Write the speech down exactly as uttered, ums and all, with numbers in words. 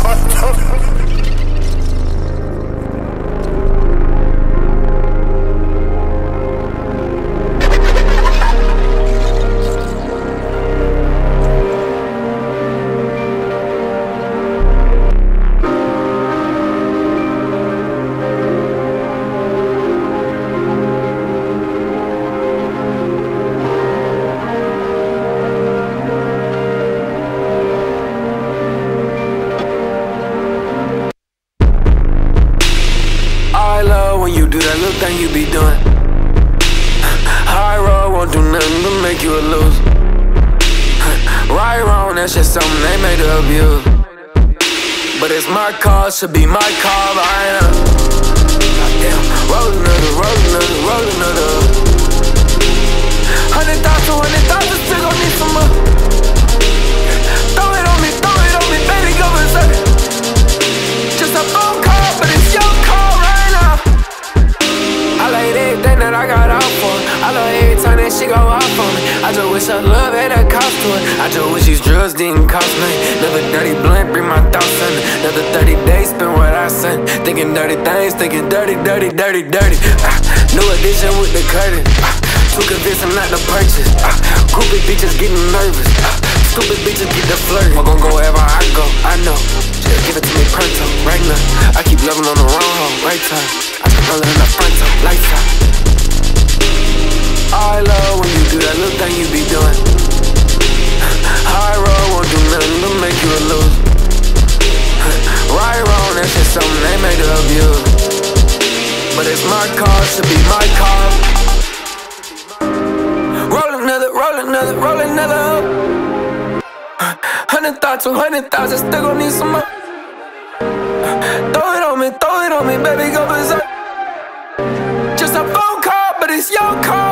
When you do that little thing you be doing, high road won't do nothing but make you a loser. Right, wrong, that's just something they made to abuse. But it's my call, should be my call, but I ain't up. Goddamn, roll another, roll another, roll another. Hundred thousand, hundred thousand, still gon' need some more. Throw it on me, throw it on me, baby, go berserk. Just a phone call, but it's your call right now. I like everything that I got out for. I love every time that she go off on me. I just wish her love had a cost to it. I just wish these drugs didn't cost me. Another dirty blunt, bring my thoughts under. Another thirty days, spend what I sent. Thinking dirty things, thinking dirty, dirty, dirty, dirty. uh, New edition with the curtain. uh, Too convincing not to purchase. uh, Groupie bitches getting nervous. uh, Stupid bitches get the flirt. I'm gon' go wherever I go, I know. Just give it to me pronto, right now. I keep loving on the wrong hoe, right time. I can roll it in the front top, lights out. I love when you do that little thing you be doing. High road won't do nothing but make you a loser. Right, wrong, that's just something they made to abuse. But it's my call, should be my call. Roll another, roll another, roll another. Hundred thoughts, two hundred thousand, still gon' need some more. Throw it on me, throw it on me, baby, go berserk. Just a phone call, but it's your call.